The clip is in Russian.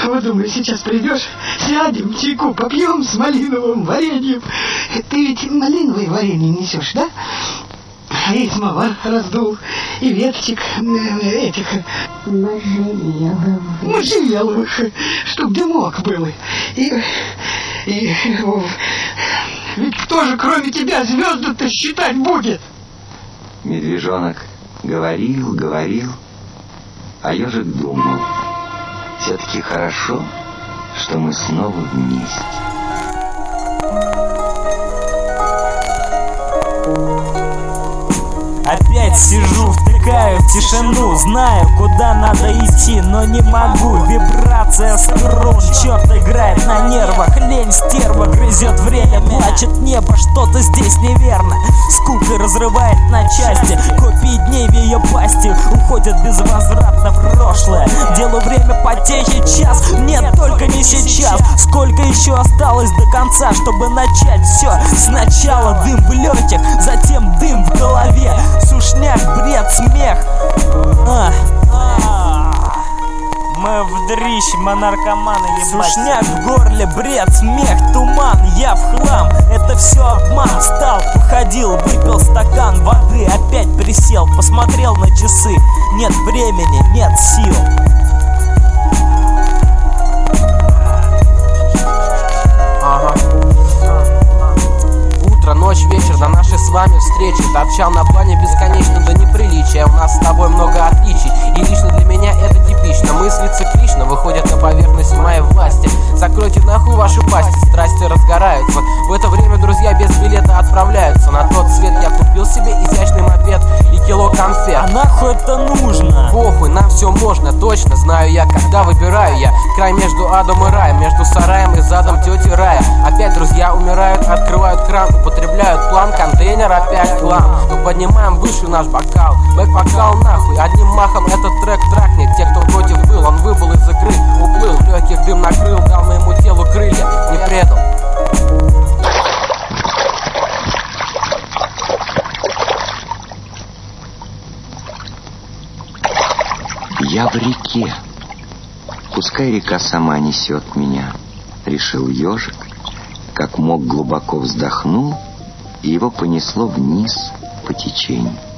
Вот думаю, сейчас придешь, сядем, чайку попьем с малиновым вареньем. Ты ведь малиновое варенье несешь, да? А и самовар раздул, и веточек этих... можжевеловых, чтоб дымок был. И ведь кто же, кроме тебя, звезды-то считать будет? Медвежонок говорил, а ежик думал: все-таки хорошо, что мы снова вместе. Опять сижу, втыкаю в тишину, знаю, куда надо идти, но не могу. Вибрация струн, черт играет на нервах. Лень стерва грызет время, плачет небо, что-то здесь неверно. Скука разрывает на части, копии дней в ее пасти уходят безвозвратно в прошлое. Делу время потехи час, нет, только не сейчас. Сколько еще осталось до конца, чтобы начать все сначала? Дым в легких, затем дым в голове. Сушняк, бред, смех. Мы в дрищ, мы наркоманы, ебать. Сушняк в горле, бред, смех, туман, я в хлам. Это все обман. Встал, походил, выпил стакан воды, опять присел, посмотрел на часы. Нет времени, нет сил. Утро, ночь, вечер, до нашей с вами встречи. Торчал на плане бесконечно до неприличия. У нас с тобой много отличий, и лично для меня это типично. Мысли циклично выходят на поверхность моей власти. Закройте нахуй ваши пасти, страсти разгораются. В это время друзья без билета отправляются. На тот свет я купил себе изящный мопед и кило конфет. А нахуй это нужно? Похуй, нам все можно, точно знаю я, когда выбираю я край между адом и раем, между сараем и задом тети Рая. Опять друзья умирают, открывают кран, употребляют план, контейнер опять хлам. Мы поднимаем выше наш бокал, бэк-вокал нахуй, одним махом этот трек трахнет. Те, кто против был, он выбыл из игры, уплыл, в легких дым накрыл, дал моему телу крылья, не предал. Я в реке, пускай река сама несет меня, решил ежик. Как мог, глубоко вздохнул, и его понесло вниз по течению.